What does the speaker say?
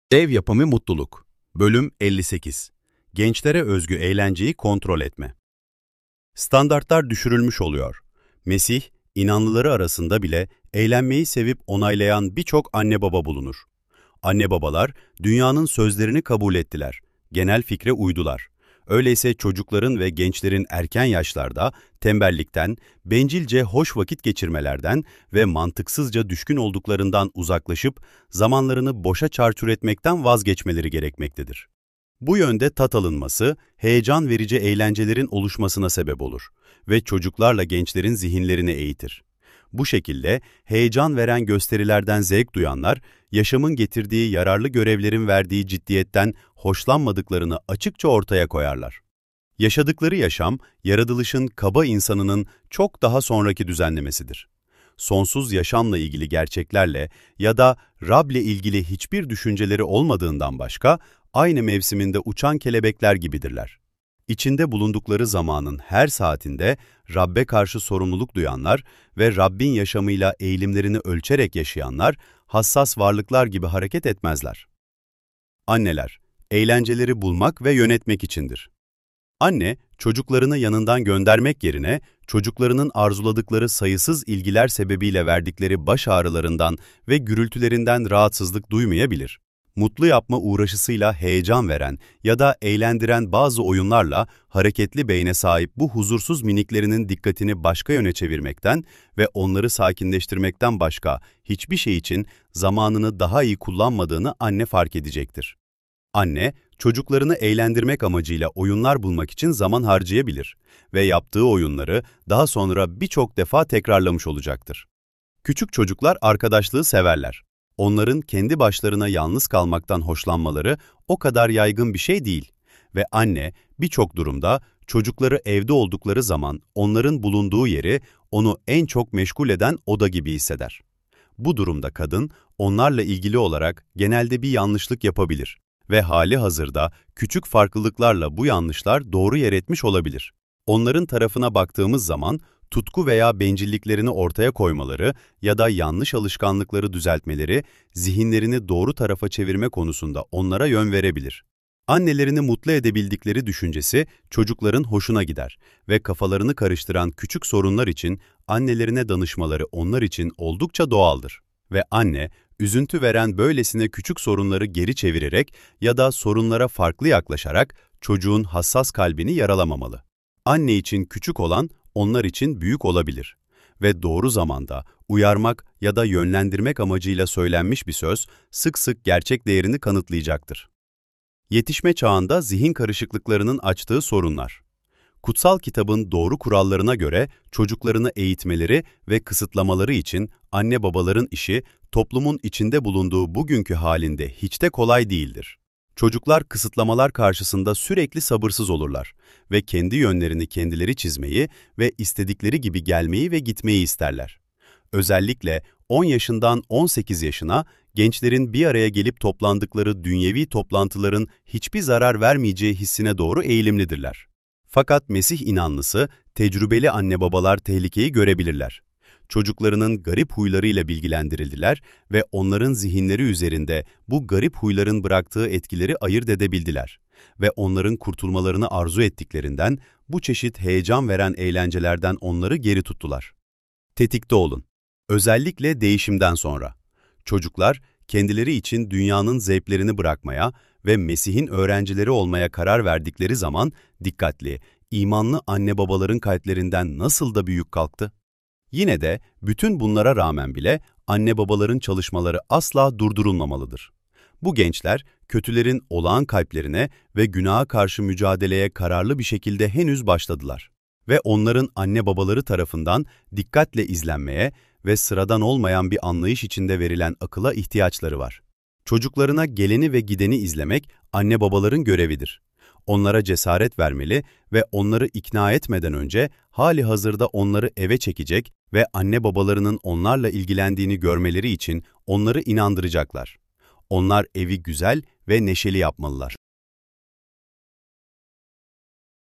Ev yapımı mutluluk. Bölüm 58. Gençlere özgü eğlenceyi kontrol etme. Standartlar düşürülmüş oluyor. Mesih, inanlıları arasında bile eğlenmeyi sevip onaylayan birçok anne baba bulunur. Anne babalar, dünyanın sözlerini kabul ettiler. Genel fikre uydular. Öyleyse çocukların ve gençlerin erken yaşlarda tembellikten, bencilce hoş vakit geçirmelerden ve mantıksızca düşkün olduklarından uzaklaşıp zamanlarını boşa çarçur etmekten vazgeçmeleri gerekmektedir. Bu yönde tat alınması, heyecan verici eğlencelerin oluşmasına sebep olur ve çocuklarla gençlerin zihinlerini eğitir. Bu şekilde heyecan veren gösterilerden zevk duyanlar, yaşamın getirdiği yararlı görevlerin verdiği ciddiyetten hoşlanmadıklarını açıkça ortaya koyarlar. Yaşadıkları yaşam, yaratılışın kaba insanının çok daha sonraki düzenlemesidir. Sonsuz yaşamla ilgili gerçeklerle ya da Rab'le ilgili hiçbir düşünceleri olmadığından başka, aynı mevsiminde uçan kelebekler gibidirler. İçinde bulundukları zamanın her saatinde Rab'be karşı sorumluluk duyanlar ve Rabbin yaşamıyla eğilimlerini ölçerek yaşayanlar, hassas varlıklar gibi hareket etmezler. Anneler, eğlenceleri bulmak ve yönetmek içindir. Anne, çocuklarını yanından göndermek yerine, çocuklarının arzuladıkları sayısız ilgiler sebebiyle verdikleri baş ağrılarından ve gürültülerinden rahatsızlık duymayabilir. Mutlu yapma uğraşısıyla heyecan veren ya da eğlendiren bazı oyunlarla hareketli beyne sahip bu huzursuz miniklerinin dikkatini başka yöne çevirmekten ve onları sakinleştirmekten başka hiçbir şey için zamanını daha iyi kullanmadığını anne fark edecektir. Anne, çocuklarını eğlendirmek amacıyla oyunlar bulmak için zaman harcayabilir ve yaptığı oyunları daha sonra birçok defa tekrarlamış olacaktır. Küçük çocuklar arkadaşlığı severler. Onların kendi başlarına yalnız kalmaktan hoşlanmaları o kadar yaygın bir şey değil ve anne birçok durumda çocukları evde oldukları zaman onların bulunduğu yeri onu en çok meşgul eden oda gibi hisseder. Bu durumda kadın onlarla ilgili olarak genelde bir yanlışlık yapabilir ve hali hazırda küçük farklılıklarla bu yanlışlar doğru yer etmiş olabilir. Onların tarafına baktığımız zaman tutku veya bencilliklerini ortaya koymaları ya da yanlış alışkanlıkları düzeltmeleri, zihinlerini doğru tarafa çevirme konusunda onlara yön verebilir. Annelerini mutlu edebildikleri düşüncesi çocukların hoşuna gider ve kafalarını karıştıran küçük sorunlar için annelerine danışmaları onlar için oldukça doğaldır. Ve anne, üzüntü veren böylesine küçük sorunları geri çevirerek ya da sorunlara farklı yaklaşarak çocuğun hassas kalbini yaralamamalı. Anne için küçük olan, onlar için büyük olabilir ve doğru zamanda uyarmak ya da yönlendirmek amacıyla söylenmiş bir söz sık sık gerçek değerini kanıtlayacaktır. Yetişme çağında zihin karışıklıklarının açtığı sorunlar. Kutsal kitabın doğru kurallarına göre çocuklarını eğitmeleri ve kısıtlamaları için anne babaların işi toplumun içinde bulunduğu bugünkü halinde hiç de kolay değildir. Çocuklar kısıtlamalar karşısında sürekli sabırsız olurlar ve kendi yönlerini kendileri çizmeyi ve istedikleri gibi gelmeyi ve gitmeyi isterler. Özellikle 10 yaşından 18 yaşına gençlerin bir araya gelip toplandıkları dünyevi toplantıların hiçbir zarar vermeyeceği hissine doğru eğilimlidirler. Fakat Mesih inanlısı, tecrübeli anne babalar tehlikeyi görebilirler. Çocuklarının garip huylarıyla bilgilendirildiler ve onların zihinleri üzerinde bu garip huyların bıraktığı etkileri ayırt edebildiler ve onların kurtulmalarını arzu ettiklerinden bu çeşit heyecan veren eğlencelerden onları geri tuttular. Tetikte olun. Özellikle değişimden sonra. Çocuklar, kendileri için dünyanın zevklerini bırakmaya ve Mesih'in öğrencileri olmaya karar verdikleri zaman dikkatli, imanlı anne babaların kalplerinden nasıl da büyük kalktı? Yine de bütün bunlara rağmen bile anne babaların çalışmaları asla durdurulmamalıdır. Bu gençler, kötülerin olağan kalplerine ve günaha karşı mücadeleye kararlı bir şekilde henüz başladılar. Ve onların anne babaları tarafından dikkatle izlenmeye ve sıradan olmayan bir anlayış içinde verilen akıla ihtiyaçları var. Çocuklarına geleni ve gideni izlemek anne babaların görevidir. Onlara cesaret vermeli ve onları ikna etmeden önce hali hazırda onları eve çekecek ve anne babalarının onlarla ilgilendiğini görmeleri için onları inandıracaklar. Onlar evi güzel ve neşeli yapmalılar.